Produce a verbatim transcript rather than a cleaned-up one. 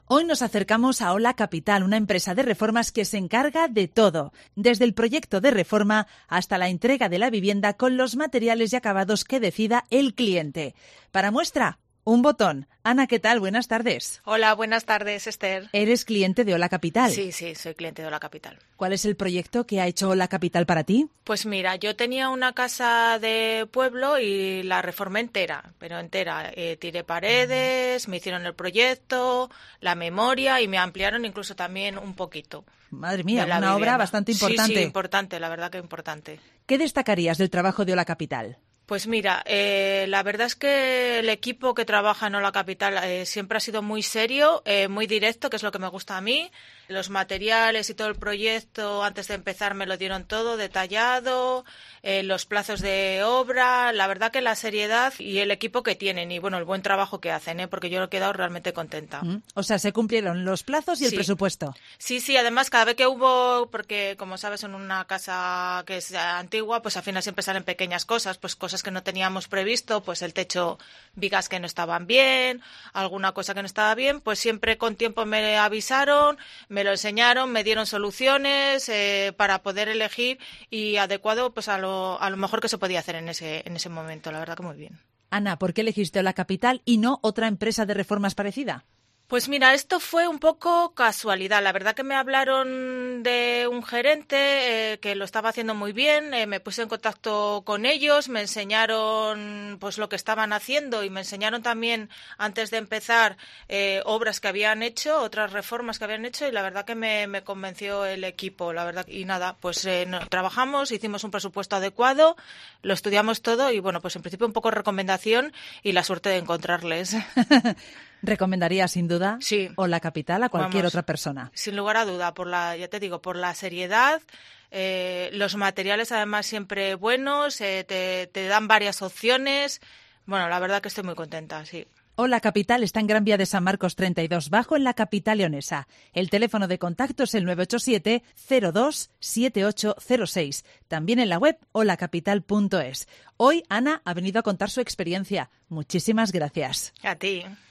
Hoy nos acercamos a Ola Capital, una empresa de reformas que se encarga de todo, desde el proyecto de reforma hasta la entrega de la vivienda con los materiales y acabados que decida el cliente. Para muestra, un botón. Ana, ¿qué tal? Buenas tardes. Hola, buenas tardes, Esther. ¿Eres cliente de Ola Capital? Sí, sí, soy cliente de Ola Capital. ¿Cuál es el proyecto que ha hecho Ola Capital para ti? Pues mira, yo tenía una casa de pueblo y la reformé entera, pero entera. Eh, tiré paredes, me hicieron el proyecto, la memoria y me ampliaron incluso también un poquito. Madre mía, una vivienda. obra bastante importante. Sí, sí, importante, la verdad que importante. ¿Qué destacarías del trabajo de Ola Capital? Pues mira, eh, la verdad es que el equipo que trabaja en Ola Capital eh, siempre ha sido muy serio, eh, muy directo, que es lo que me gusta a mí. Los materiales y todo el proyecto, antes de empezar, me lo dieron todo detallado, eh, los plazos de obra, la verdad que la seriedad y el equipo que tienen y bueno, el buen trabajo que hacen, ¿eh? Porque yo he quedado realmente contenta. Mm, o sea, se cumplieron los plazos y el sí. presupuesto. Sí, sí, además cada vez que hubo, porque como sabes, en una casa que es antigua, pues al final siempre salen pequeñas cosas, pues cosas que no teníamos previsto, pues el techo, vigas que no estaban bien, alguna cosa que no estaba bien, pues siempre con tiempo me avisaron, me lo enseñaron, me dieron soluciones eh, para poder elegir y adecuado pues a lo, a lo mejor que se podía hacer en ese, en ese momento, la verdad que muy bien. Ana, ¿por qué elegiste Ola Capital y no otra empresa de reformas parecida? Pues mira, esto fue un poco casualidad. La verdad que me hablaron de un gerente eh, que lo estaba haciendo muy bien, eh, me puse en contacto con ellos, me enseñaron pues lo que estaban haciendo y me enseñaron también, antes de empezar, eh, obras que habían hecho, otras reformas que habían hecho y la verdad que me, me convenció el equipo, la verdad. Y nada, pues eh, no, trabajamos, hicimos un presupuesto adecuado, lo estudiamos todo y bueno, pues en principio un poco recomendación y la suerte de encontrarles. ¿Recomendaría sin duda sí. Ola Capital a cualquier Vamos, otra persona? Sin lugar a duda, por la, ya te digo, por la seriedad, eh, los materiales además siempre buenos, eh, te, te dan varias opciones. Bueno, la verdad que estoy muy contenta, sí. Ola Capital está en Gran Vía de San Marcos treinta y dos Bajo, en la capital leonesa. El teléfono de contacto es el nueve ocho siete, cero dos, siete ocho cero seis. También en la web ola capital punto es. Hoy Ana ha venido a contar su experiencia. Muchísimas gracias. A ti.